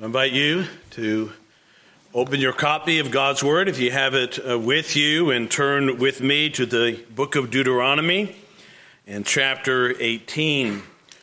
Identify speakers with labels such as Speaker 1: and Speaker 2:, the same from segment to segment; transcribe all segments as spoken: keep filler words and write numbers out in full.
Speaker 1: I invite you to open your copy of God's Word, if you have it uh, with you, and turn with me to the book of Deuteronomy and chapter eighteen.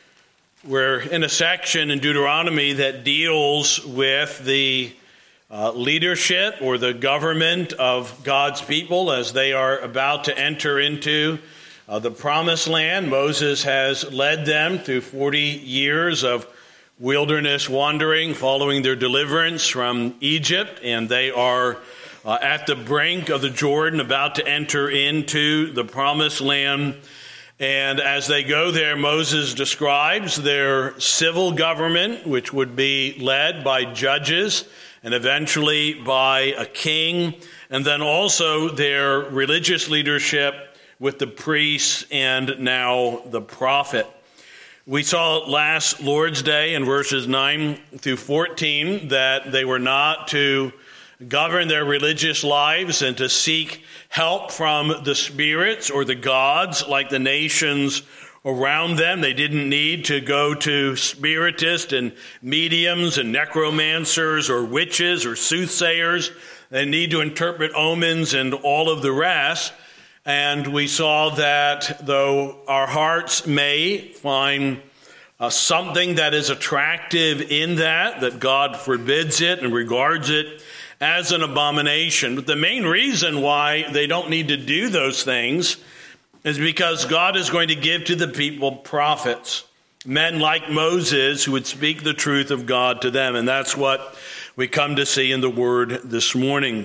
Speaker 1: We're in a section in Deuteronomy that deals with the uh, leadership or the government of God's people as they are about to enter into uh, the promised land. Moses has led them through forty years of wilderness wandering, following their deliverance from Egypt, and they are uh, at the brink of the Jordan, about to enter into the promised land. And as they go there, Moses describes their civil government, which would be led by judges and eventually by a king, and then also their religious leadership with the priests and now the prophet. We saw last Lord's Day in verses nine through fourteen that they were not to govern their religious lives and to seek help from the spirits or the gods like the nations around them. They didn't need to go to spiritists and mediums and necromancers or witches or soothsayers. They need to interpret omens and all of the rest. And we saw that though our hearts may find uh, something that is attractive in that, that God forbids it and regards it as an abomination. But the main reason why they don't need to do those things is because God is going to give to the people prophets, men like Moses who would speak the truth of God to them. And that's what we come to see in the Word this morning.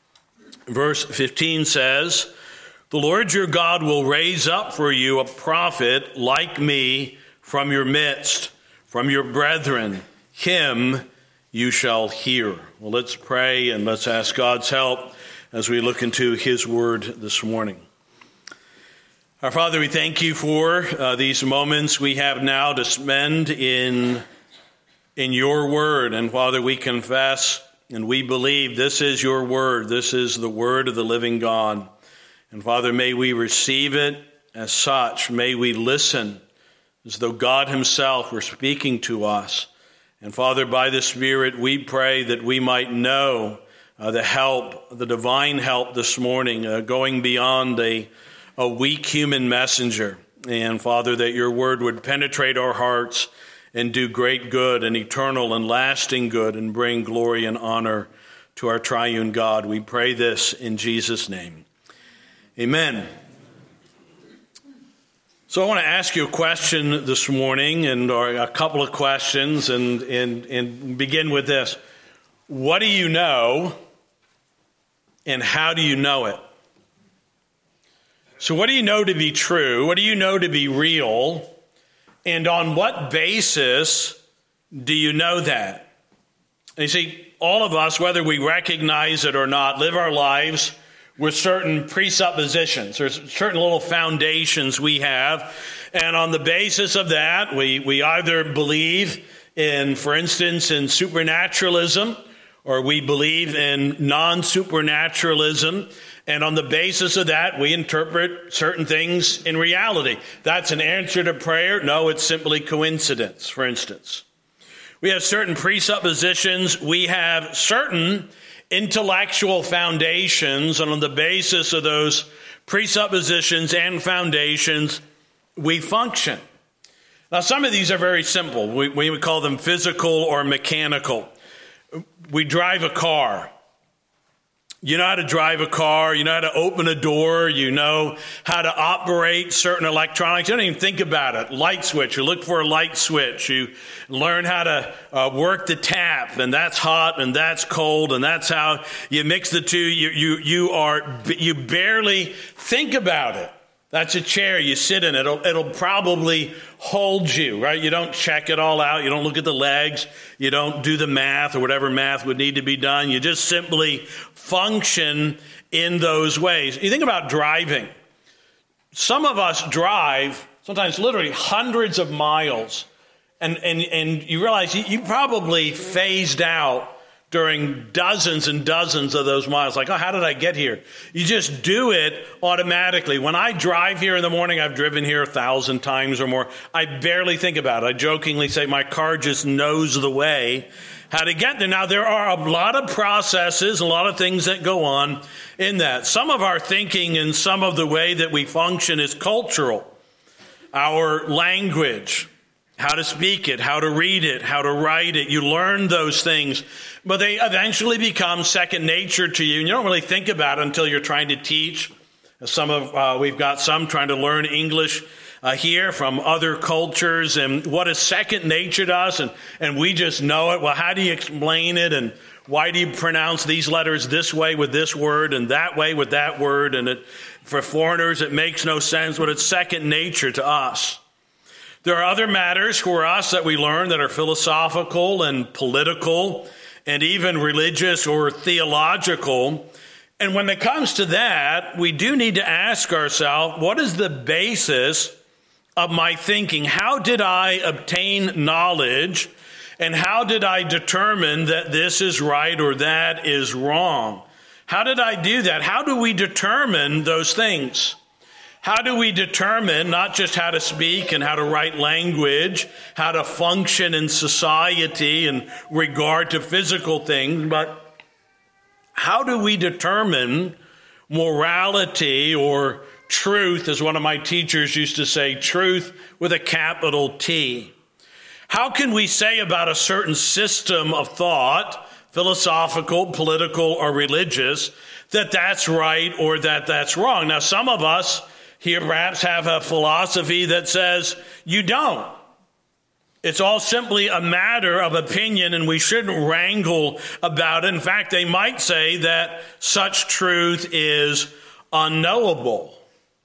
Speaker 1: Verse fifteen says, "The Lord your God will raise up for you a prophet like me from your midst, from your brethren. Him you shall hear." Well, let's pray and let's ask God's help as we look into his word this morning. Our Father, we thank you for uh, these moments we have now to spend in, in your word. And Father, we confess and we believe this is your word. This is the word of the living God. And Father, may we receive it as such. May we listen as though God himself were speaking to us. And Father, by the Spirit, we pray that we might know uh, the help, the divine help this morning, uh, going beyond a, a weak human messenger. And Father, that your word would penetrate our hearts and do great good and eternal and lasting good and bring glory and honor to our triune God. We pray this in Jesus' name. Amen. So I want to ask you a question this morning, and or a couple of questions, and, and, and begin with this. What do you know, and how do you know it? So what do you know to be true? What do you know to be real? And on what basis do you know that? And you see, all of us, whether we recognize it or not, live our lives with certain presuppositions. There's certain little foundations we have. And on the basis of that, we, we either believe in, for instance, in supernaturalism, or we believe in non-supernaturalism. And on the basis of that, we interpret certain things in reality. That's an answer to prayer. No, it's simply coincidence, for instance. We have certain presuppositions. We have certain intellectual foundations, and on the basis of those presuppositions and foundations, we function. Now, some of these are very simple. We, we would call them physical or mechanical. We drive a car. You know how to drive a car. You know how to open a door. You know how to operate certain electronics. You don't even think about it. Light switch. You look for a light switch. You learn how to uh, work the tap, and that's hot and that's cold, and that's how you mix the two. You you you are you barely think about it. That's a chair. You sit in it. It'll, it'll probably hold you, right? You don't check it all out. You don't look at the legs. You don't do the math or whatever math would need to be done. You just simply function in those ways. You think about driving. Some of us drive, sometimes literally hundreds of miles, and, and, and you realize you, you probably phased out during dozens and dozens of those miles. Like, oh, how did I get here? You just do it automatically. When I drive here in the morning, I've driven here a thousand times or more. I barely think about it. I jokingly say my car just knows the way how to get there. Now, there are a lot of processes, a lot of things that go on in that. Some of our thinking and some of the way that we function is cultural. Our language, how to speak it, how to read it, how to write it. You learn those things, but they eventually become second nature to you. And you don't really think about it until you're trying to teach. Some of uh, we've got some trying to learn English uh, here from other cultures, and what is second nature to us, and, and we just know it. Well, how do you explain it, and why do you pronounce these letters this way with this word and that way with that word? And it, for foreigners, it makes no sense, but it's second nature to us. There are other matters for us that we learn that are philosophical and political and even religious or theological. And when it comes to that, we do need to ask ourselves, what is the basis of my thinking? How did I obtain knowledge? And how did I determine that this is right or that is wrong? How did I do that? How do we determine those things? How do we determine not just how to speak and how to write language, how to function in society in regard to physical things, but how do we determine morality or truth, as one of my teachers used to say, truth with a capital T? How can we say about a certain system of thought, philosophical, political, or religious, that that's right or that that's wrong? Now, some of us here perhaps have a philosophy that says you don't. It's all simply a matter of opinion, and we shouldn't wrangle about it. In fact, they might say that such truth is unknowable.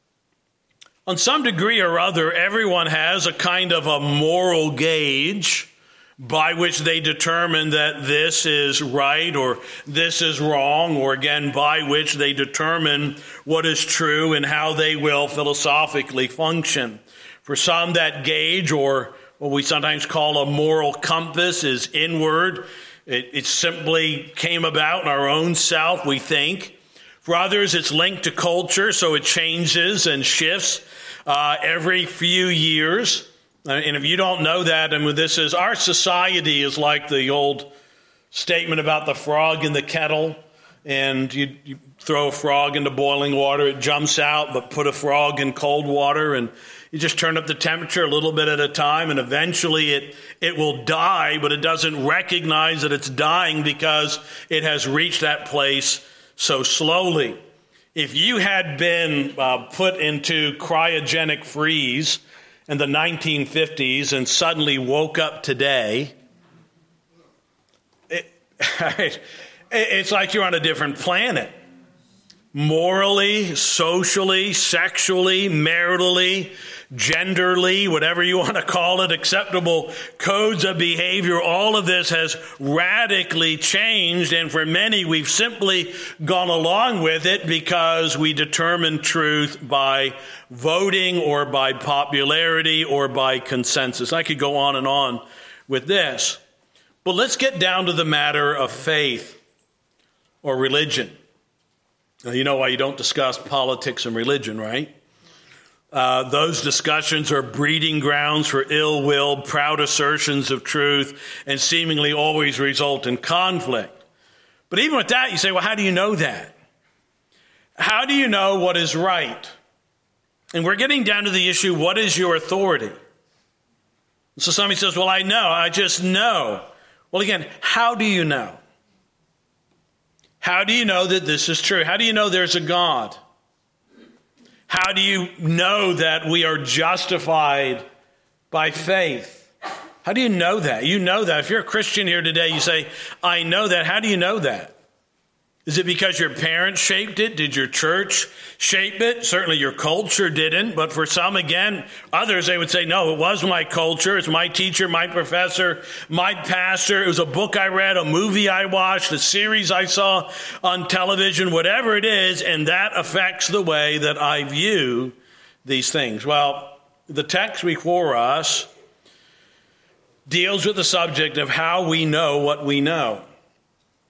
Speaker 1: On some degree or other, everyone has a kind of a moral gauge by which they determine that this is right or this is wrong, or again, by which they determine what is true and how they will philosophically function. For some, that gauge, or what we sometimes call a moral compass, is inward. It, it simply came about in our own self, we think. For others, it's linked to culture, so it changes and shifts uh, every few years. And if you don't know that, and this is, our society is like the old statement about the frog in the kettle, and you, you throw a frog into boiling water, it jumps out, but put a frog in cold water, and you just turn up the temperature a little bit at a time, and eventually it, it will die, but it doesn't recognize that it's dying because it has reached that place so slowly. If you had been uh, put into cryogenic freeze in the nineteen fifties and suddenly woke up today, it, it's like you're on a different planet. Morally, socially, sexually, maritally, genderly, whatever you want to call it, acceptable codes of behavior, all of this has radically changed. And for many, we've simply gone along with it because we determine truth by voting or by popularity or by consensus. I could go on and on with this. But let's get down to the matter of faith or religion. Now, you know why you don't discuss politics and religion, right? Uh, those discussions are breeding grounds for ill will, proud assertions of truth, and seemingly always result in conflict. But even with that, you say, well, how do you know that? How do you know what is right? And we're getting down to the issue, what is your authority? So somebody says, well, I know, I just know. Well, again, how do you know? How do you know that this is true? How do you know there's a God? How do you know that we are justified by faith? How do you know that? You know that. If you're a Christian here today, you say, I know that. How do you know that? Is it because your parents shaped it? Did your church shape it? Certainly your culture didn't. But for some, again, others, they would say, no, it was my culture. It's my teacher, my professor, my pastor. It was a book I read, a movie I watched, a series I saw on television, whatever it is. And that affects the way that I view these things. Well, the text before us deals with the subject of how we know what we know.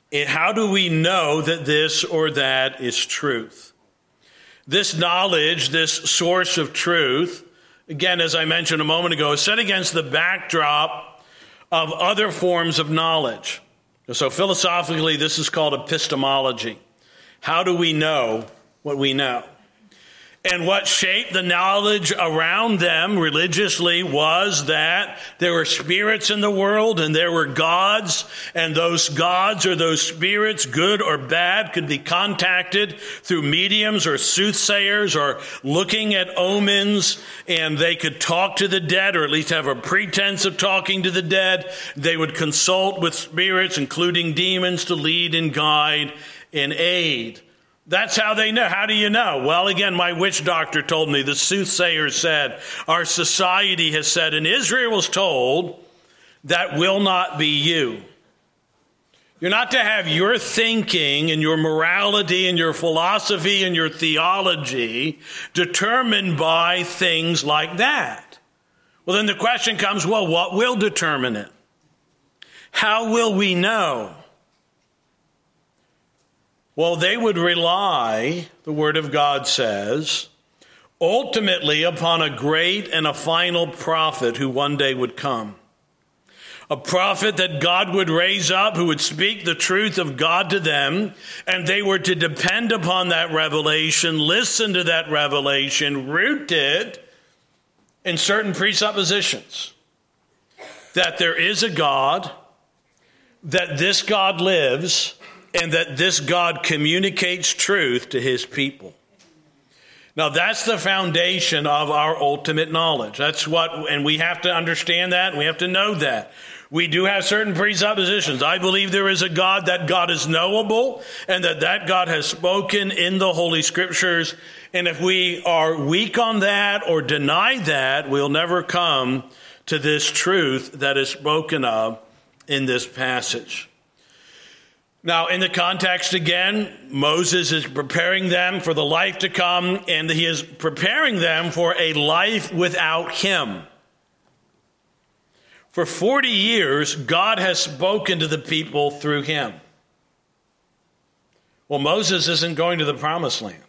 Speaker 1: And how do we know that this or that is truth? This knowledge, this source of truth, again, as I mentioned a moment ago, is set against the backdrop of other forms of knowledge. So philosophically, this is called epistemology. How do we know what we know? And what shaped the knowledge around them religiously was that there were spirits in the world and there were gods, and those gods or those spirits, good or bad, could be contacted through mediums or soothsayers or looking at omens, and they could talk to the dead, or at least have a pretense of talking to the dead. They would consult with spirits, including demons, to lead and guide and aid. That's how they know. How do you know? Well, again, my witch doctor told me, the soothsayer said, our society has said, and Israel was told, that will not be you. You're not to have your thinking and your morality and your philosophy and your theology determined by things like that. Well, then the question comes, well, what will determine it? How will we know? Well, they would rely, the Word of God says, ultimately upon a great and a final prophet who one day would come. A prophet that God would raise up who would speak the truth of God to them, and they were to depend upon that revelation, listen to that revelation, rooted in certain presuppositions. That there is a God, that this God lives, and that this God communicates truth to his people. Now, that's the foundation of our ultimate knowledge. That's what, and we have to understand that, and we have to know that. We do have certain presuppositions. I believe there is a God, that God is knowable, and that that God has spoken in the Holy Scriptures. And if we are weak on that or deny that, we'll never come to this truth that is spoken of in this passage. Now, in the context again, Moses is preparing them for the life to come, and he is preparing them for a life without him. For forty years, God has spoken to the people through him. Well, Moses isn't going to the promised land.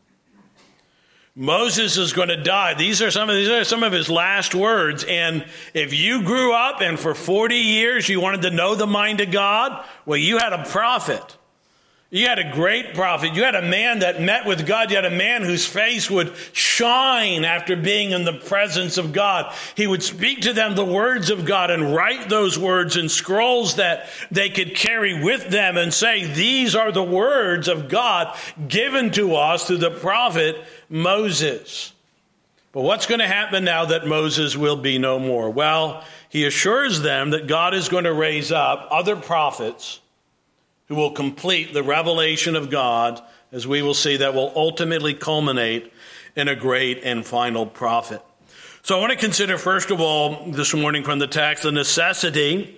Speaker 1: Moses is going to die. These are some of these are some of his last words. And if you grew up and for forty years you wanted to know the mind of God, well, you had a prophet. You had a great prophet. You had a man that met with God. You had a man whose face would shine after being in the presence of God. He would speak to them the words of God and write those words in scrolls that they could carry with them and say, these are the words of God given to us through the prophet Moses. But what's going to happen now that Moses will be no more? Well, he assures them that God is going to raise up other prophets who will complete the revelation of God, as we will see, that will ultimately culminate in a great and final prophet. So I want to consider, first of all, this morning from the text, the necessity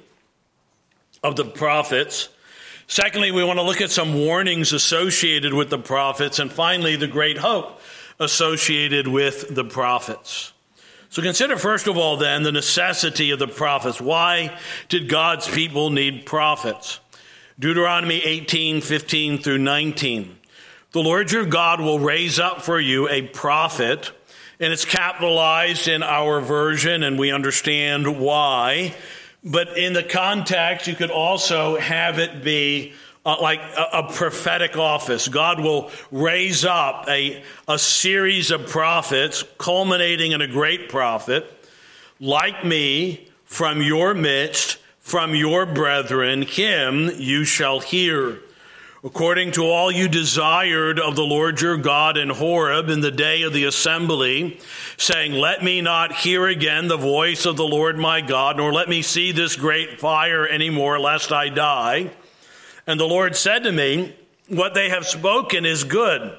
Speaker 1: of the prophets. Secondly, we want to look at some warnings associated with the prophets. And finally, the great hope associated with the prophets. So consider, first of all, then, the necessity of the prophets. Why did God's people need prophets? Deuteronomy eighteen, fifteen through nineteen. The Lord your God will raise up for you a prophet, and it's capitalized in our version, and we understand why. But in the context, you could also have it be uh, like a, a prophetic office. God will raise up a, a series of prophets, culminating in a great prophet, like me, from your midst, from your brethren, him you shall hear. According to all you desired of the Lord your God in Horeb in the day of the assembly, saying, let me not hear again the voice of the Lord my God, nor let me see this great fire any more, lest I die. And the Lord said to me, what they have spoken is good.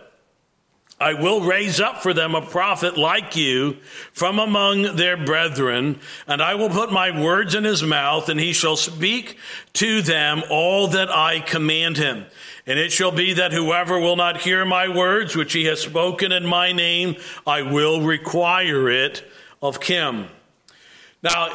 Speaker 1: I will raise up for them a prophet like you from among their brethren, and I will put my words in his mouth, and he shall speak to them all that I command him. And it shall be that whoever will not hear my words, which he has spoken in my name, I will require it of him. Now,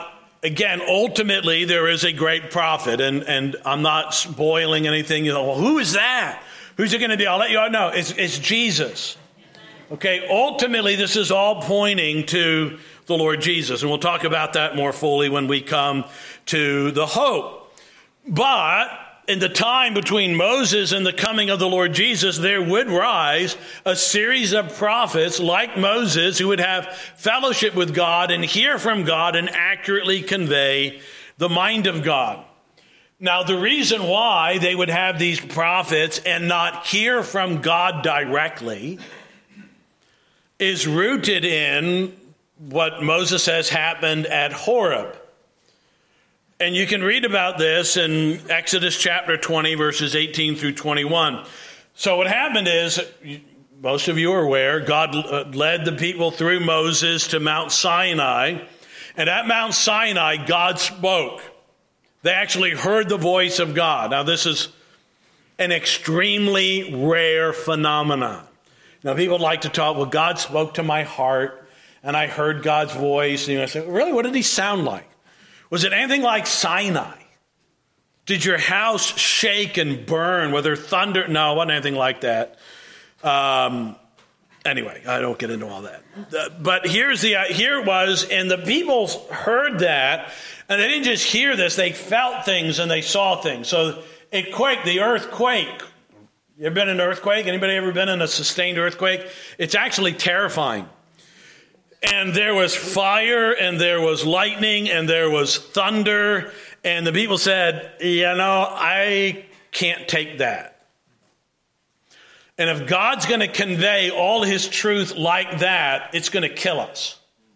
Speaker 1: again, ultimately, there is a great prophet, and, and I'm not spoiling anything. You know, well, who is that? Who's it going to be? I'll let you all know. It's, it's Jesus. Okay, ultimately, this is all pointing to the Lord Jesus, and we'll talk about that more fully when we come to the hope. But in the time between Moses and the coming of the Lord Jesus, there would rise a series of prophets like Moses who would have fellowship with God and hear from God and accurately convey the mind of God. Now, the reason why they would have these prophets and not hear from God directly is rooted in what Moses says happened at Horeb. And you can read about this in Exodus chapter twenty, verses eighteen through twenty-one. So what happened is, most of you are aware, God led the people through Moses to Mount Sinai. And at Mount Sinai, God spoke. They actually heard the voice of God. Now, this is an extremely rare phenomenon. Now, people like to talk, well, God spoke to my heart, and I heard God's voice. And you know, I say, really, what did he sound like? Was it anything like Sinai? Did your house shake and burn? Was there thunder? No, it wasn't anything like that. Um, anyway, I don't get into all that. Uh, but here's the uh, here it was, and the people heard that, and they didn't just hear this; they felt things and they saw things. So it quaked. The earth quaked. You ever been in an earthquake? Anybody ever been in a sustained earthquake? It's actually terrifying. And there was fire, and there was lightning, and there was thunder. And the people said, you know, I can't take that. And if God's going to convey all his truth like that, it's going to kill us.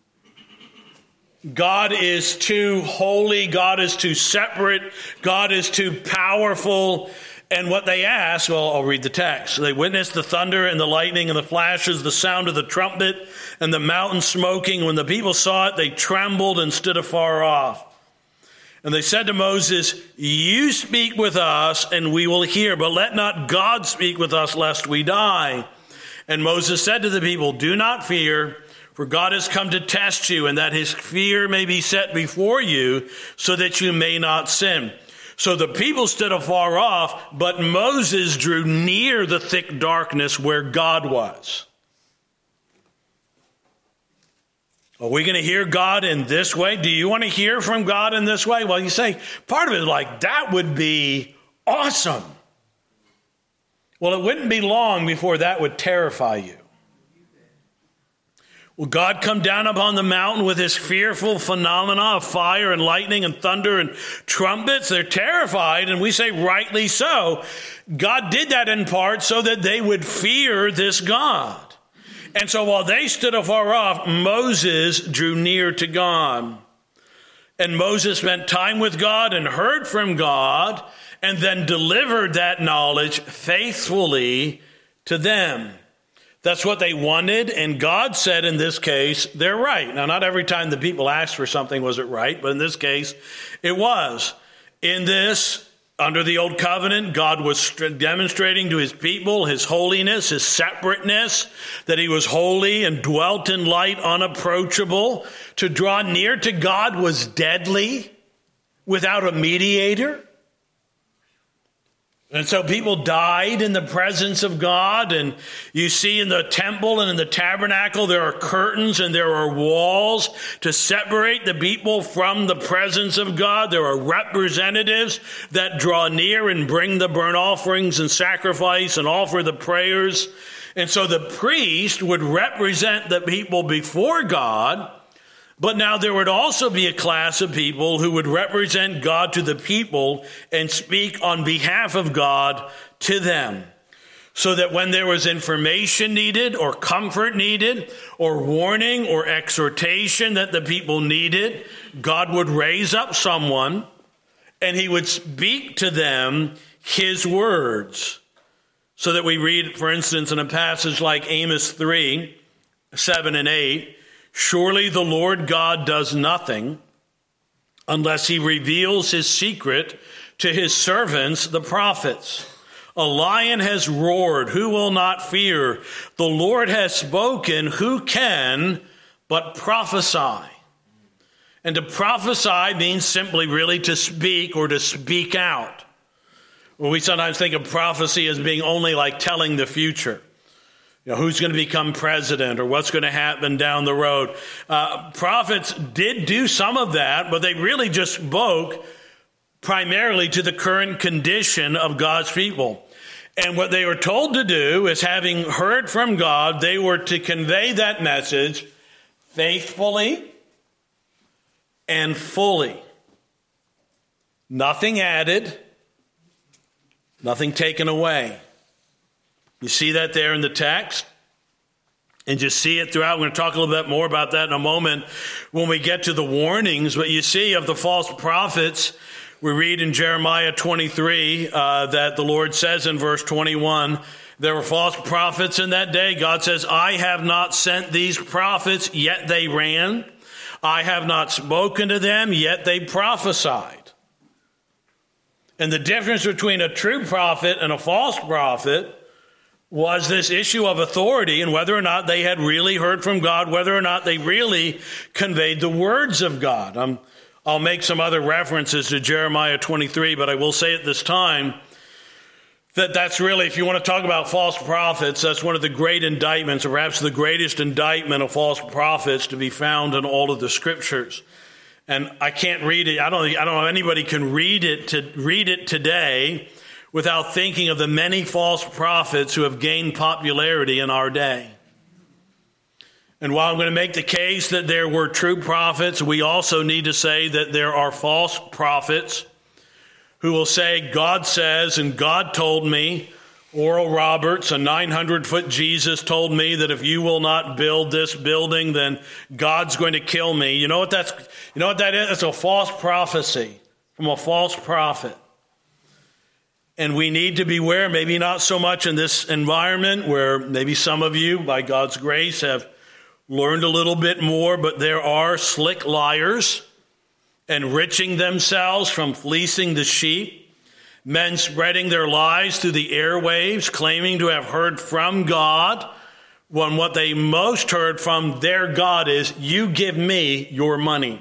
Speaker 1: God is too holy. God is too separate. God is too powerful. And what they asked, well, I'll read the text. They witnessed the thunder and the lightning and the flashes, the sound of the trumpet and the mountain smoking. When the people saw it, they trembled and stood afar off. And they said to Moses, you speak with us and we will hear, but let not God speak with us lest we die. And Moses said to the people, do not fear, for God has come to test you, and that his fear may be set before you, so that you may not sin. So the people stood afar off, but Moses drew near the thick darkness where God was. Are we going to hear God in this way? Do you want to hear from God in this way? Well, you say, part of it is like, that would be awesome. Well, it wouldn't be long before that would terrify you. Will God come down upon the mountain with his fearful phenomena of fire and lightning and thunder and trumpets? They're terrified, and we say rightly so. God did that in part so that they would fear this God. And so while they stood afar off, Moses drew near to God. And Moses spent time with God and heard from God, and then delivered that knowledge faithfully to them. That's what they wanted, and God said in this case, they're right. Now, not every time the people asked for something was it right, but in this case, it was. In this, under the old covenant, God was demonstrating to his people his holiness, his separateness, that he was holy and dwelt in light, unapproachable. To draw near to God was deadly without a mediator. And so people died in the presence of God, and you see in the temple and in the tabernacle there are curtains and there are walls to separate the people from the presence of God. There are representatives that draw near and bring the burnt offerings and sacrifice and offer the prayers. And so the priest would represent the people before God. But now there would also be a class of people who would represent God to the people and speak on behalf of God to them. So that when there was information needed or comfort needed or warning or exhortation that the people needed, God would raise up someone and he would speak to them his words. So that we read, for instance, in a passage like Amos three, seven and eight, surely the Lord God does nothing unless he reveals his secret to his servants, the prophets. A lion has roared, who will not fear? The Lord has spoken, who can but prophesy? And to prophesy means simply really to speak or to speak out. Well, we sometimes think of prophecy as being only like telling the future. You know, who's going to become president or what's going to happen down the road. Uh, prophets did do some of that, but they really just spoke primarily to the current condition of God's people. And what they were told to do is, having heard from God, they were to convey that message faithfully and fully. Nothing added, nothing taken away. You see that there in the text? And you see it throughout. We're going to talk a little bit more about that in a moment when we get to the warnings. But you see of the false prophets, we read in Jeremiah twenty-three uh, that the Lord says in verse twenty-one, there were false prophets in that day. God says, I have not sent these prophets, yet they ran. I have not spoken to them, yet they prophesied. And the difference between a true prophet and a false prophet was this issue of authority and whether or not they had really heard from God, whether or not they really conveyed the words of God. Um, I'll make some other references to Jeremiah twenty-three, but I will say at this time that that's really, if you want to talk about false prophets, that's one of the great indictments, or perhaps the greatest indictment of false prophets to be found in all of the scriptures. And I can't read it. I don't, I don't know if anybody can read it to read it today without thinking of the many false prophets who have gained popularity in our day. And while I'm going to make the case that there were true prophets, we also need to say that there are false prophets who will say, God says, and God told me. Oral Roberts, a nine hundred foot Jesus, told me that if you will not build this building, then God's going to kill me. You know what that's, you know what that is? It's a false prophecy from a false prophet. And we need to beware, maybe not so much in this environment where maybe some of you, by God's grace, have learned a little bit more, but there are slick liars enriching themselves from fleecing the sheep, men spreading their lies through the airwaves, claiming to have heard from God, when what they most heard from their God is, you give me your money.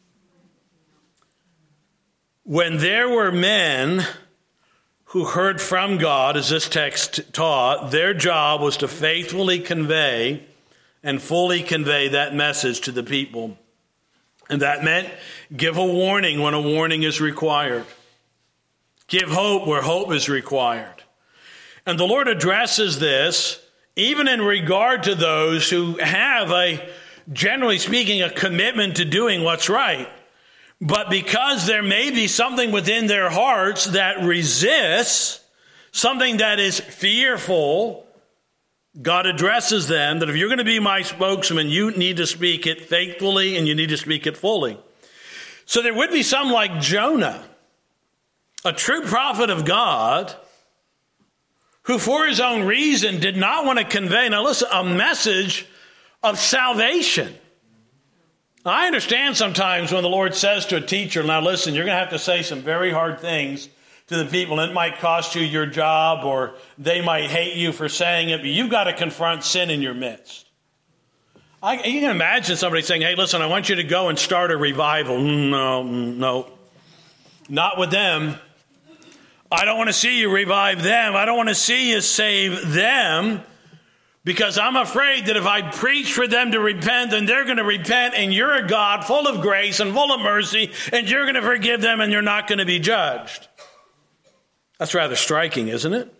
Speaker 1: When there were men who heard from God, as this text taught, their job was to faithfully convey and fully convey that message to the people. And that meant give a warning when a warning is required. Give hope where hope is required. And the Lord addresses this even in regard to those who have a, generally speaking, a commitment to doing what's right. But because there may be something within their hearts that resists, something that is fearful, God addresses them that if you're going to be my spokesman, you need to speak it faithfully and you need to speak it fully. So there would be some like Jonah, a true prophet of God, who for his own reason did not want to convey, now listen, a message of salvation. I understand sometimes when the Lord says to a teacher, now listen, you're going to have to say some very hard things to the people. It might cost you your job or they might hate you for saying it, but you've got to confront sin in your midst. I, you can imagine somebody saying, hey, listen, I want you to go and start a revival. No, no, not with them. I don't want to see you revive them. I don't want to see you save them. Because I'm afraid that if I preach for them to repent, then they're going to repent, and you're a God full of grace and full of mercy, and you're going to forgive them, and you're not going to be judged. That's rather striking, isn't it?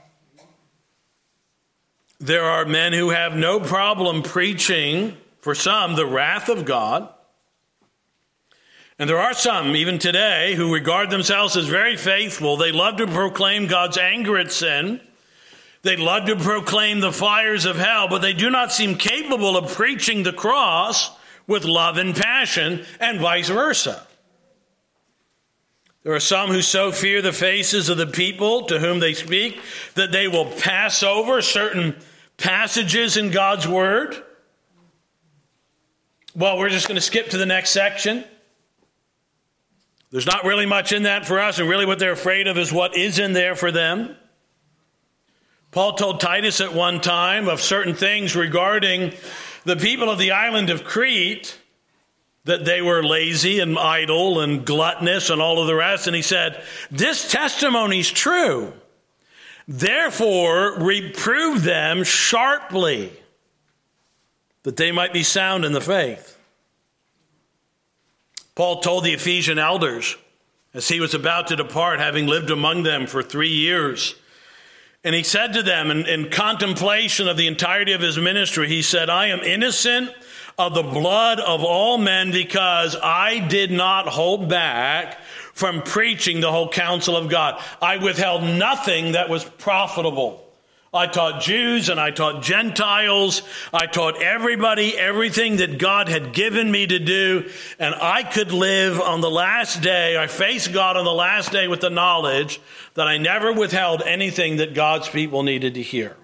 Speaker 1: There are men who have no problem preaching, for some, the wrath of God. And there are some, even today, who regard themselves as very faithful. They love to proclaim God's anger at sin. They love to proclaim the fires of hell, but they do not seem capable of preaching the cross with love and passion, and vice versa. There are some who so fear the faces of the people to whom they speak that they will pass over certain passages in God's word. Well, we're just going to skip to the next section. There's not really much in that for us, and really what they're afraid of is what is in there for them. Paul told Titus at one time of certain things regarding the people of the island of Crete that they were lazy and idle and gluttonous and all of the rest. And he said, this testimony's true. Therefore, reprove them sharply, that they might be sound in the faith. Paul told the Ephesian elders, as he was about to depart, having lived among them for three years, and he said to them in, in contemplation of the entirety of his ministry, he said, I am innocent of the blood of all men because I did not hold back from preaching the whole counsel of God. I withheld nothing that was profitable. I taught Jews and I taught Gentiles. I taught everybody everything that God had given me to do. And I could live on the last day, I face God on the last day with the knowledge that I never withheld anything that God's people needed to hear.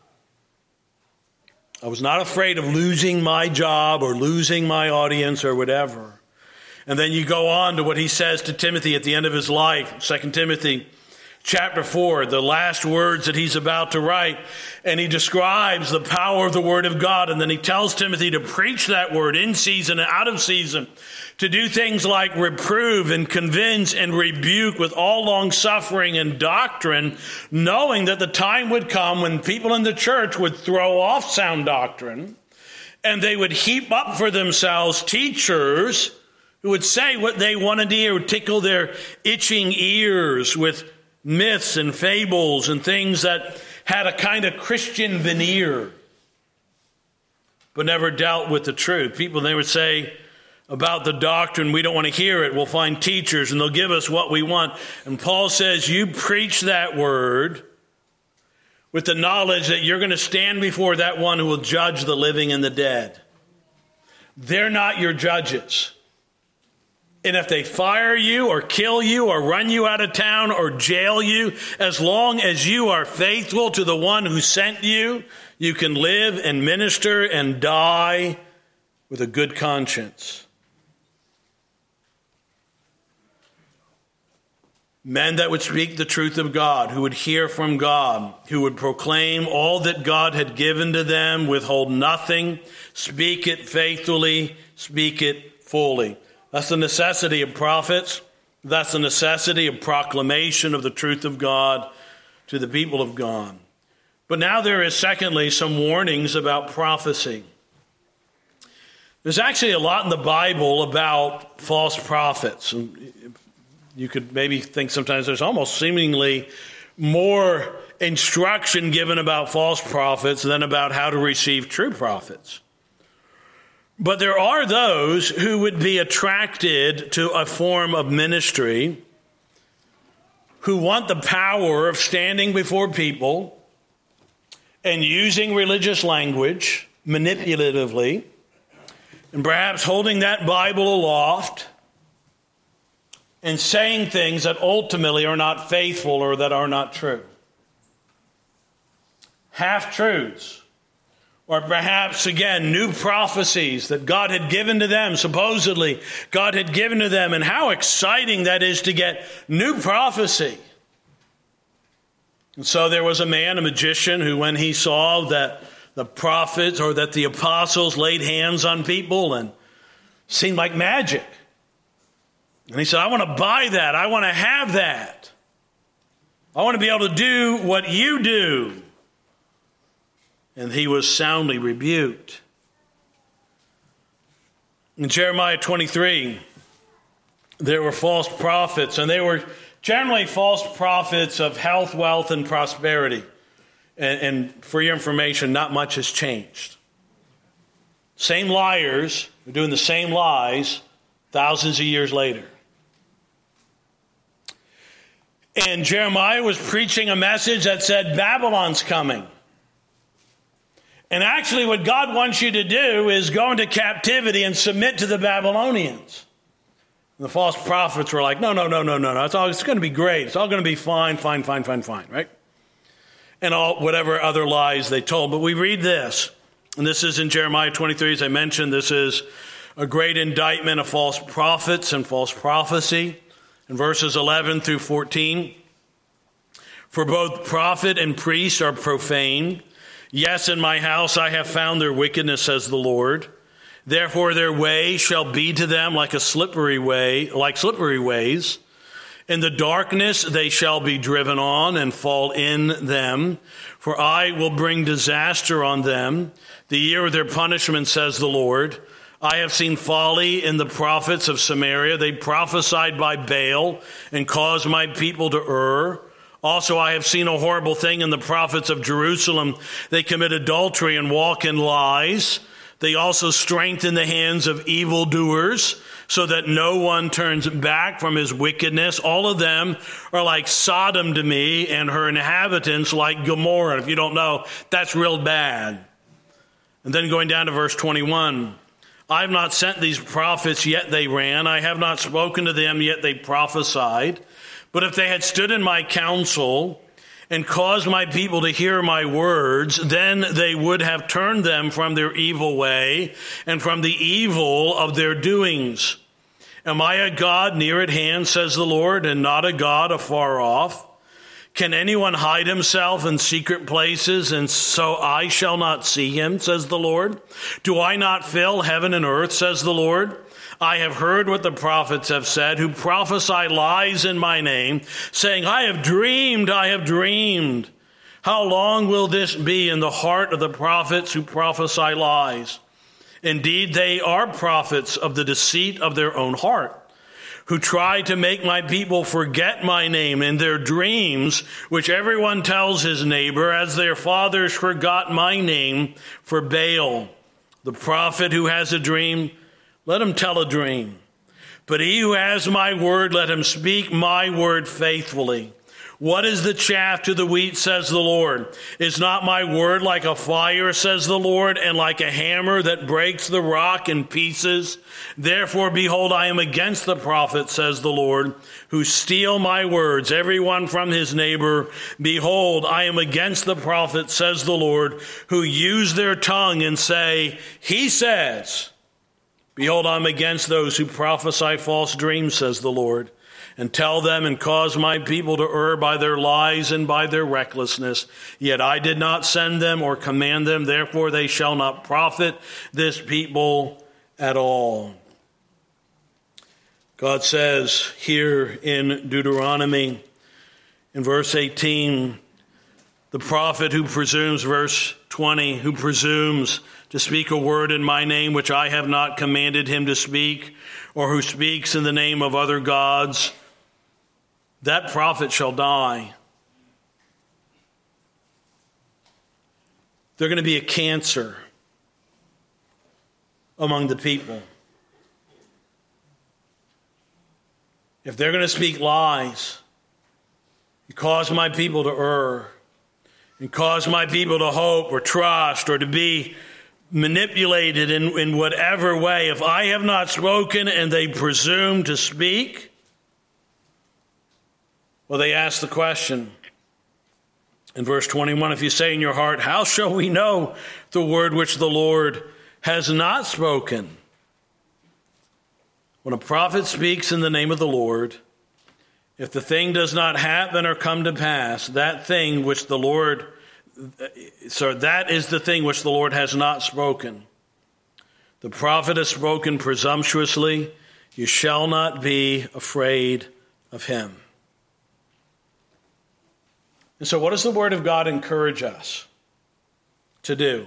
Speaker 1: I was not afraid of losing my job or losing my audience or whatever. And then you go on to what he says to Timothy at the end of his life, Second Timothy chapter four, the last words that he's about to write. And he describes the power of the word of God. And then he tells Timothy to preach that word in season and out of season, to do things like reprove and convince and rebuke with all long suffering and doctrine, knowing that the time would come when people in the church would throw off sound doctrine and they would heap up for themselves teachers who would say what they wanted to hear, would tickle their itching ears with myths and fables and things that had a kind of Christian veneer, but never dealt with the truth. People, they would say about the doctrine, we don't want to hear it. We'll find teachers and they'll give us what we want. And Paul says, you preach that word with the knowledge that you're going to stand before that one who will judge the living and the dead. They're not your judges. And if they fire you or kill you or run you out of town or jail you, as long as you are faithful to the one who sent you, you can live and minister and die with a good conscience. Men that would speak the truth of God, who would hear from God, who would proclaim all that God had given to them, withhold nothing, speak it faithfully, speak it fully. That's the necessity of prophets. That's the necessity of proclamation of the truth of God to the people of God. But now there is, secondly, some warnings about prophecy. There's actually a lot in the Bible about false prophets. You could maybe think sometimes there's almost seemingly more instruction given about false prophets than about how to receive true prophets. But there are those who would be attracted to a form of ministry, who want the power of standing before people and using religious language manipulatively, and perhaps holding that Bible aloft and saying things that ultimately are not faithful or that are not true. Half-truths. Or perhaps, again, new prophecies that God had given to them, supposedly God had given to them. And how exciting that is to get new prophecy. And so there was a man, a magician, who when he saw that the prophets or that the apostles laid hands on people and seemed like magic. And he said, I want to buy that. I want to have that. I want to be able to do what you do. And he was soundly rebuked. In Jeremiah twenty-three, there were false prophets, and they were generally false prophets of health, wealth, and prosperity. And, and for your information, not much has changed. Same liars are doing the same lies thousands of years later. And Jeremiah was preaching a message that said, Babylon's coming. And actually what God wants you to do is go into captivity and submit to the Babylonians. And the false prophets were like, no, no, no, no, no, no. It's all, it's going to be great. It's all going to be fine, fine, fine, fine, fine, right? And all whatever other lies they told. But we read this, and this is in Jeremiah twenty-three. As I mentioned, this is a great indictment of false prophets and false prophecy. In verses eleven through fourteen, for both prophet and priest are profane. Yes, in my house I have found their wickedness, says the Lord. Therefore their way shall be to them like a slippery way, like slippery ways. In the darkness they shall be driven on and fall in them. For I will bring disaster on them, the year of their punishment, says the Lord. I have seen folly in the prophets of Samaria. They prophesied by Baal and caused my people to err. Also, I have seen a horrible thing in the prophets of Jerusalem. They commit adultery and walk in lies. They also strengthen the hands of evildoers, so that no one turns back from his wickedness. All of them are like Sodom to me, and her inhabitants like Gomorrah. If you don't know, that's real bad. And then going down to verse twenty-one. I have not sent these prophets, yet they ran. I have not spoken to them, yet they prophesied. But if they had stood in my counsel and caused my people to hear my words, then they would have turned them from their evil way and from the evil of their doings. Am I a God near at hand, says the Lord, and not a God afar off? Can anyone hide himself in secret places, and so I shall not see him, says the Lord? Do I not fill heaven and earth, says the Lord? I have heard what the prophets have said, who prophesy lies in my name, saying, I have dreamed, I have dreamed. How long will this be in the heart of the prophets who prophesy lies? Indeed, they are prophets of the deceit of their own heart, who try to make my people forget my name in their dreams, which everyone tells his neighbor, as their fathers forgot my name for Baal. The prophet who has a dream, let him tell a dream. But he who has my word, let him speak my word faithfully. What is the chaff to the wheat, says the Lord? Is not my word like a fire, says the Lord, and like a hammer that breaks the rock in pieces? Therefore, behold, I am against the prophets, says the Lord, who steal my words, every one from his neighbor. Behold, I am against the prophets, says the Lord, who use their tongue and say, he says. Behold, I'm against those who prophesy false dreams, says the Lord, and tell them and cause my people to err by their lies and by their recklessness. Yet I did not send them or command them, therefore they shall not profit this people at all. God says here in Deuteronomy, in verse eighteen, the prophet who presumes, verse twenty, who presumes to speak a word in my name which I have not commanded him to speak, or who speaks in the name of other gods, that prophet shall die. They're going to be a cancer among the people. If they're going to speak lies, and cause my people to err, and cause my people to hope or trust or to be manipulated in, in whatever way, if I have not spoken and they presume to speak, well, they ask the question in verse twenty-one, if you say in your heart, how shall we know the word which the Lord has not spoken? When a prophet speaks in the name of the Lord, if the thing does not happen or come to pass, that thing which the Lord, so that is the thing which the Lord has not spoken. The prophet has spoken presumptuously. You shall not be afraid of him. And so what does the Word of God encourage us to do?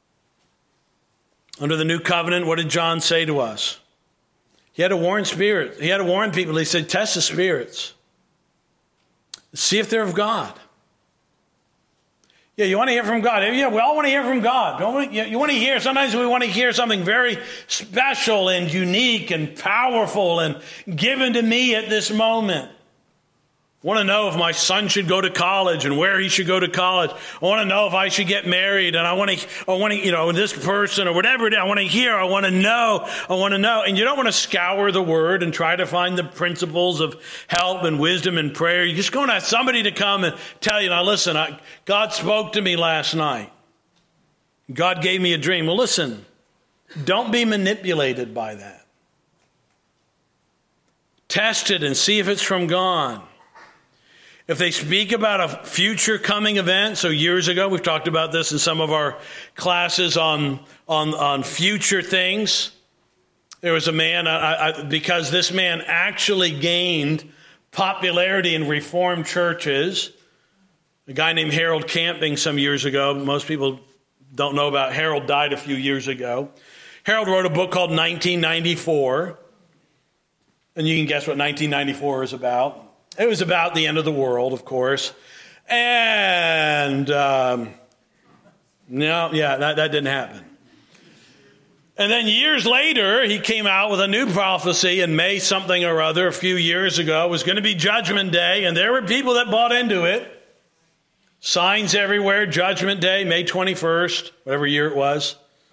Speaker 1: Under the new covenant, what did John say to us? He had to warn spirits. He had to warn people. He said, test the spirits. See if they're of God. Yeah, you want to hear from God. Yeah, we all want to hear from God. Don't we? You want to hear, sometimes we want to hear something very special and unique and powerful and given to me at this moment. I want to know if my son should go to college and where he should go to college. I want to know if I should get married, and I want to, I want to, you know, this person or whatever it is. I want to hear. I want to know. I want to know. And you don't want to scour the Word and try to find the principles of help and wisdom and prayer. You're just going to have somebody to come and tell you, now listen, I, God spoke to me last night. God gave me a dream. Well, listen, don't be manipulated by that. Test it and see if it's from God. if they speak about a future coming event, so years ago, we've talked about this in some of our classes on, on, on future things. There was a man, I, I, because this man actually gained popularity in Reformed churches, a guy named Harold Camping some years ago. Most people don't know about Harold, died a few years ago. Harold wrote a book called nineteen ninety-four, and you can guess what nineteen ninety-four is about. It was about the end of the world, of course. And, um, no, yeah, that, that didn't happen. And then years later, he came out with a new prophecy in May something or other a few years ago. It was going to be Judgment Day, and there were people that bought into it. Signs everywhere, Judgment Day, May twenty-first, whatever year it was.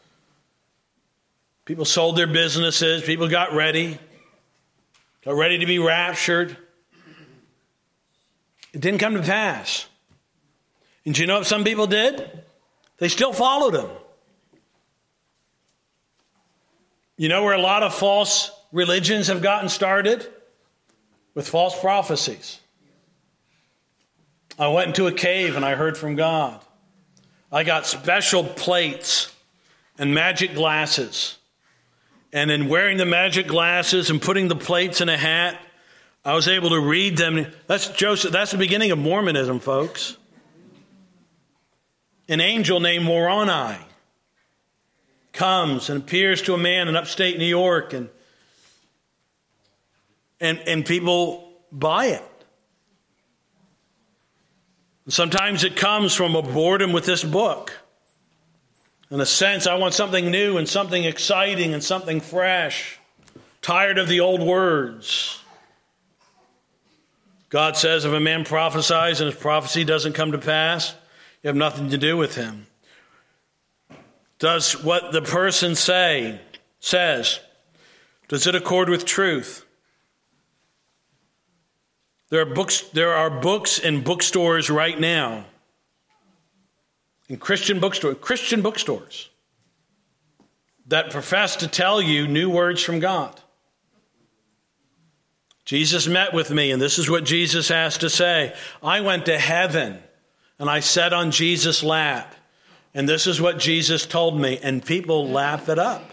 Speaker 1: People sold their businesses. People got ready. Got ready to be raptured. It didn't come to pass. And do you know what some people did? They still followed him. You know where a lot of false religions have gotten started? With false prophecies. I went into a cave and I heard from God. I got special plates and magic glasses. And in wearing the magic glasses and putting the plates in a hat, I was able to read them. That's Joseph. That's the beginning of Mormonism, folks. An angel named Moroni comes and appears to a man in upstate New York, and and and people buy it. Sometimes it comes from a boredom with this book. In a sense, I want something new and something exciting and something fresh. Tired of the old words. God says if a man prophesies and his prophecy doesn't come to pass, you have nothing to do with him. Does what the person say says, does it accord with truth? There are books, there are books in bookstores right now. In Christian bookstores, Christian bookstores that profess to tell you new words from God. Jesus met with me, and this is what Jesus has to say. I went to heaven, and I sat on Jesus' lap, and this is what Jesus told me, and people laugh it up.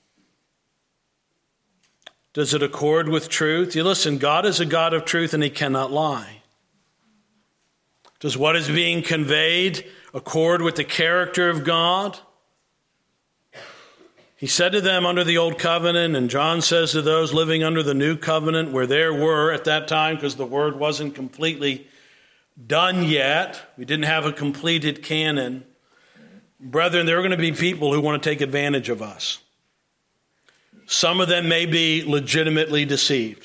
Speaker 1: Does it accord with truth? You listen, God is a God of truth, and he cannot lie. Does what is being conveyed accord with the character of God? He said to them under the old covenant, and John says to those living under the new covenant, where there were at that time, because the word wasn't completely done yet, we didn't have a completed canon. Brethren, there are going to be people who want to take advantage of us. Some of them may be legitimately deceived.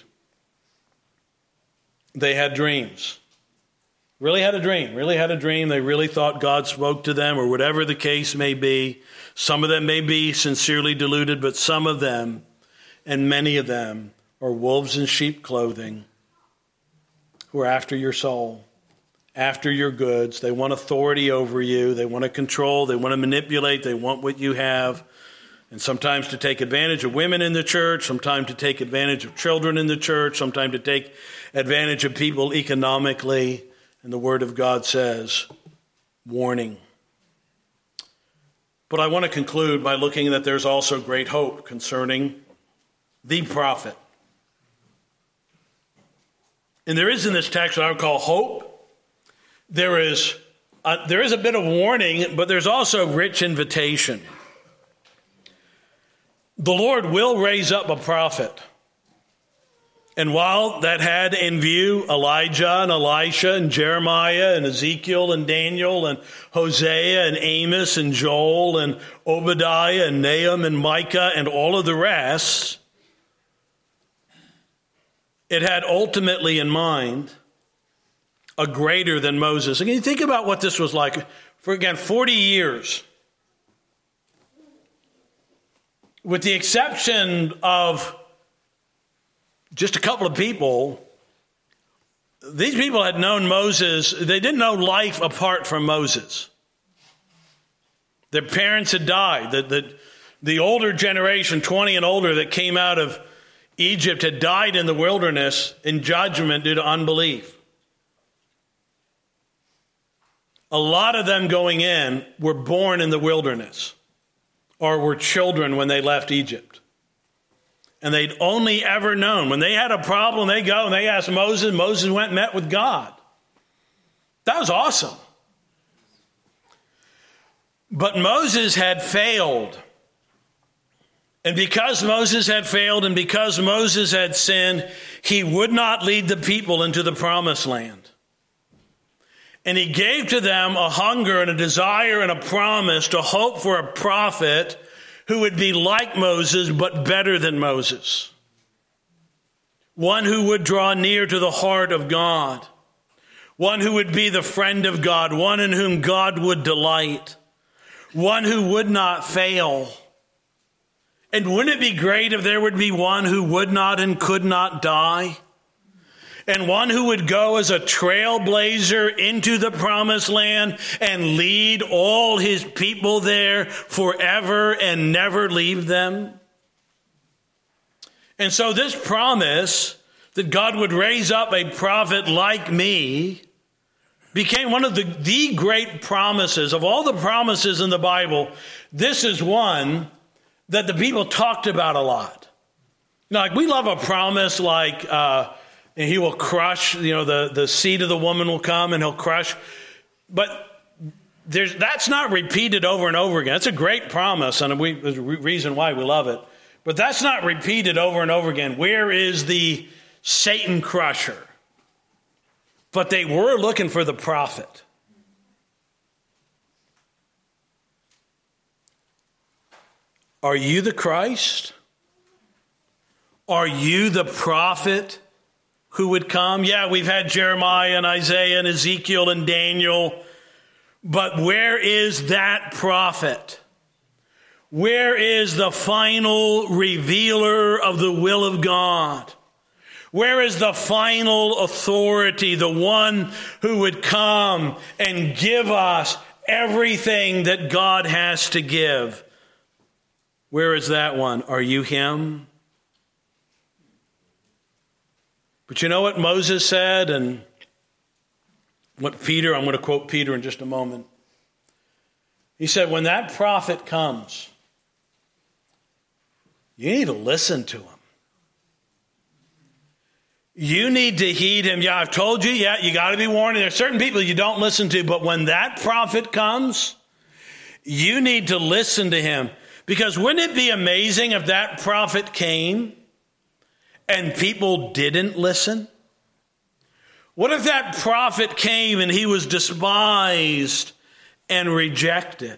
Speaker 1: They had dreams. Really had a dream, really had a dream. They really thought God spoke to them, or whatever the case may be. Some of them may be sincerely deluded, but some of them, and many of them, are wolves in sheep clothing who are after your soul, after your goods. They want authority over you. They want to control. They want to manipulate. They want what you have. And sometimes to take advantage of women in the church, sometimes to take advantage of children in the church, sometimes to take advantage of people economically. And the Word of God says, warning. But I want to conclude by looking that there's also great hope concerning the prophet. And there is in this text what I would call hope. There is a, there is a bit of warning, but there's also rich invitation. The Lord will raise up a prophet. And while that had in view Elijah and Elisha and Jeremiah and Ezekiel and Daniel and Hosea and Amos and Joel and Obadiah and Nahum and Micah and all of the rest, it had ultimately in mind a greater than Moses. And you think about what this was like for, again, forty years. With the exception of just a couple of people, these people had known Moses. They didn't know life apart from Moses. Their parents had died. The, the, the older generation, twenty and older, that came out of Egypt had died in the wilderness in judgment due to unbelief. a lot of them going in were born in the wilderness or were children when they left Egypt. And they'd only ever known, when they had a problem, they go and they asked Moses. Moses went and met with God. That was awesome. But Moses had failed. And because Moses had failed and because Moses had sinned, he would not lead the people into the promised land. And he gave to them a hunger and a desire and a promise to hope for a prophet who would be like Moses, but better than Moses. One who would draw near to the heart of God. One who would be the friend of God. One in whom God would delight. One who would not fail. And wouldn't it be great if there would be one who would not and could not die? And one who would go as a trailblazer into the promised land and lead all his people there forever and never leave them? And so this promise that God would raise up a prophet like me became one of the, the great promises. Of all the promises in the Bible, this is one that the people talked about a lot. You know, like we love a promise like uh, he will crush, you know, the, the seed of the woman will come and he'll crush. But there's that's not repeated over and over again. That's a great promise, and we, there's a reason why we love it. But that's not repeated over and over again. Where is the Satan crusher? But they were looking for the prophet. Are you the Christ? Are you the prophet who would come? Yeah, we've had Jeremiah and Isaiah and Ezekiel and Daniel. But where is that prophet? Where is the final revealer of the will of God? Where is the final authority, the one who would come and give us everything that God has to give? Where is that one? Are you him? But you know what Moses said, and what Peter, I'm going to quote Peter in just a moment. He said, when that prophet comes, you need to listen to him. You need to heed him. Yeah, I've told you, yeah, you got to be warned. There are certain people you don't listen to, but when that prophet comes, you need to listen to him. Because wouldn't it be amazing if that prophet came and people didn't listen? What if that prophet came and he was despised and rejected?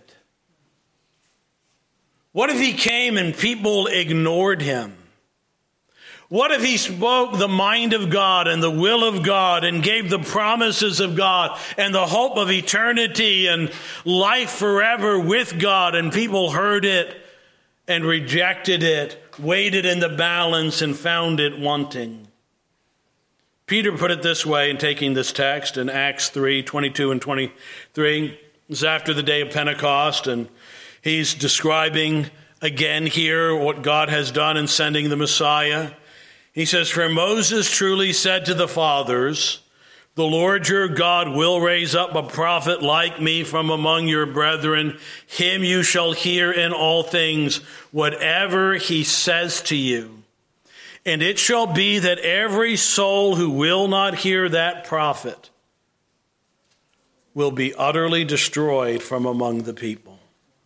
Speaker 1: What if he came and people ignored him? What if he spoke the mind of God and the will of God and gave the promises of God and the hope of eternity and life forever with God, and people heard it and rejected it, weighed it in the balance and found it wanting? Peter put it this way in taking this text in Acts three, twenty-two and twenty-three. It's after the day of Pentecost, and he's describing again here what God has done in sending the Messiah. He says, for Moses truly said to the fathers, the Lord your God will raise up a prophet like me from among your brethren. Him you shall hear in all things, whatever he says to you. And it shall be that every soul who will not hear that prophet will be utterly destroyed from among the people.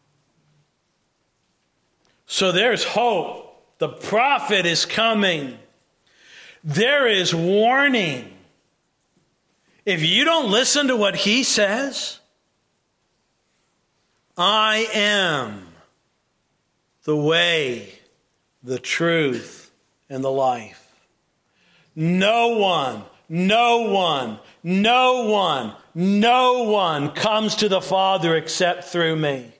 Speaker 1: So there's hope. The prophet is coming. There is warning. If you don't listen to what he says, I am the way, the truth, and the life. No one, no one, no one, no one comes to the Father except through me.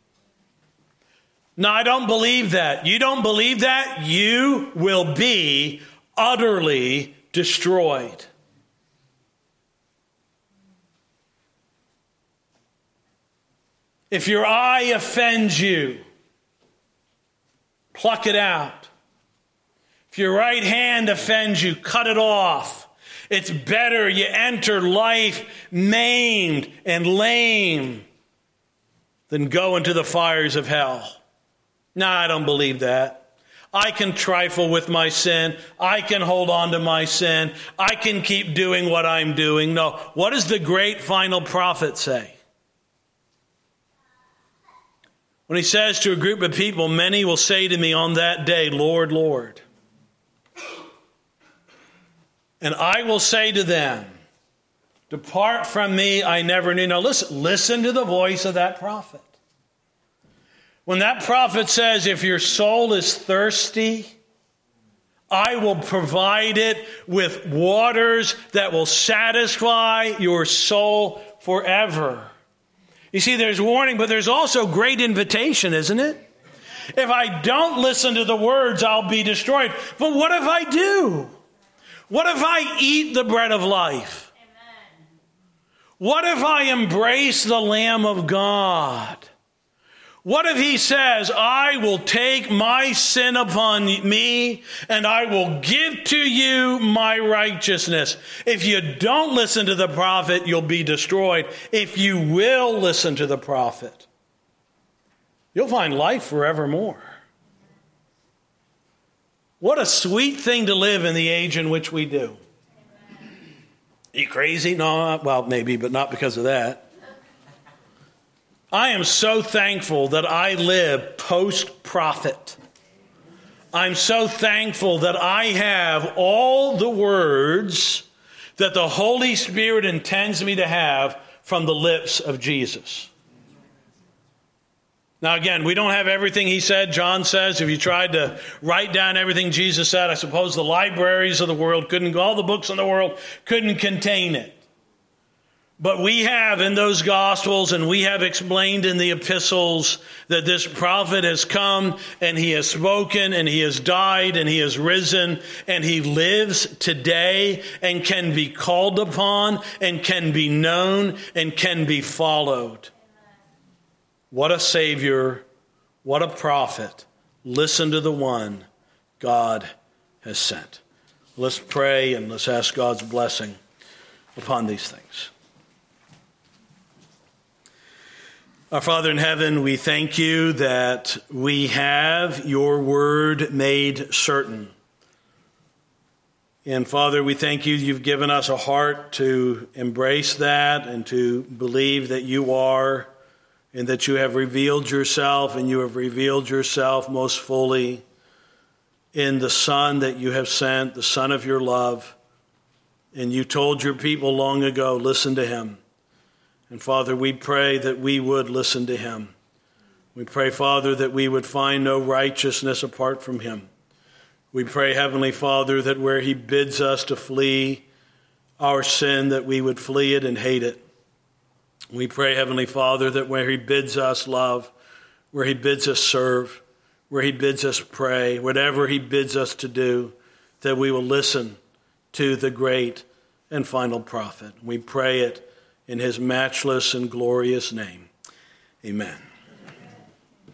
Speaker 1: No, I don't believe that. You don't believe that? You will be utterly destroyed. If your eye offends you, pluck it out. If your right hand offends you, cut it off. It's better you enter life maimed and lame than go into the fires of hell. No, I don't believe that. I can trifle with my sin. I can hold on to my sin. I can keep doing what I'm doing. No, what does the great final prophet say? When he says to a group of people, many will say to me on that day, Lord, Lord. And I will say to them, depart from me, I never knew. Now listen, listen to the voice of that prophet. When that prophet says, if your soul is thirsty, I will provide it with waters that will satisfy your soul forever. You see, there's warning, but there's also great invitation, isn't it? If I don't listen to the words, I'll be destroyed. But what if I do? What if I eat the bread of life? Amen. What if I embrace the Lamb of God? What if he says, I will take my sin upon me and I will give to you my righteousness? If you don't listen to the prophet, you'll be destroyed. If you will listen to the prophet, you'll find life forevermore. What a sweet thing to live in the age in which we do. Are you crazy? No, well, maybe, but not because of that. I am so thankful that I live post-prophet. I'm so thankful that I have all the words that the Holy Spirit intends me to have from the lips of Jesus. Now again, we don't have everything he said. John says if you tried to write down everything Jesus said, I suppose the libraries of the world couldn't, all the books in the world couldn't contain it. But we have in those Gospels, and we have explained in the epistles, that this prophet has come and he has spoken and he has died and he has risen and he lives today and can be called upon and can be known and can be followed. What a Savior, what a prophet. Listen to the one God has sent. Let's pray and let's ask God's blessing upon these things. Our Father in heaven, we thank you that we have your word made certain. And Father, we thank you you've given us a heart to embrace that and to believe that you are and that you have revealed yourself, and you have revealed yourself most fully in the Son that you have sent, the Son of your love. And you told your people long ago, listen to him. And Father, we pray that we would listen to him. We pray, Father, that we would find no righteousness apart from him. We pray, Heavenly Father, that where he bids us to flee our sin, that we would flee it and hate it. We pray, Heavenly Father, that where he bids us love, where he bids us serve, where he bids us pray, whatever he bids us to do, that we will listen to the great and final prophet. We pray it in his matchless and glorious name. Amen.